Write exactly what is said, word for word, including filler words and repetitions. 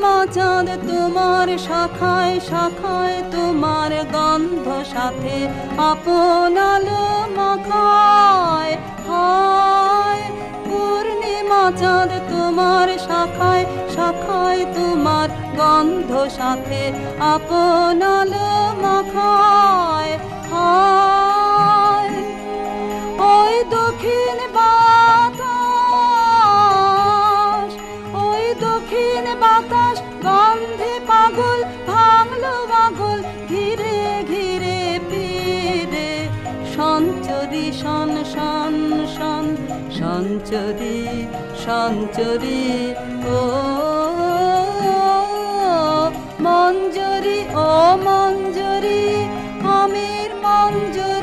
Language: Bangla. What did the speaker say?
পূর্ণিমা চাঁদ তোমার শাখায় শাখায় তোমার গন্ধ সাথে আপন আলো মাখায়। হায় পূর্ণিমা চাঁদ তোমার শাখায় শাখায় তোমার গন্ধ সাথে আপন আলো মাখায়। হায় ওই দক্ষিণ বাতাস ওই দক্ষিণ বাতাস গন্ধে পাগল ভাঙলো পাগল ঘিরে ঘিরে ফিরে সঞ্চরি শন শন শন সঞ্চরি সঞ্চরি ও মঞ্জরি ও মঞ্জরি আমির মঞ্জরি।